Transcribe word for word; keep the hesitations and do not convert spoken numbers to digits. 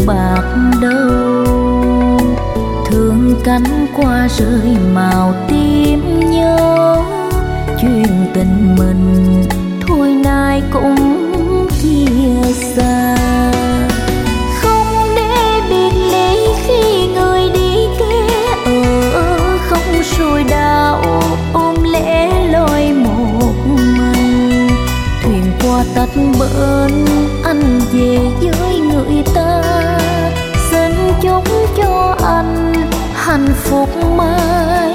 bạc đầu. Thương cánh qua rơi màu tim nhớ, chuyện tình mình thôi nay cũng chia xa. Không để biệt ly khi người đi kia ở, không rồi đau ôm lẽ loi một mình. Thuyền qua tách bến anh về với người ta, xin chúc cho anh hạnh phúc mãi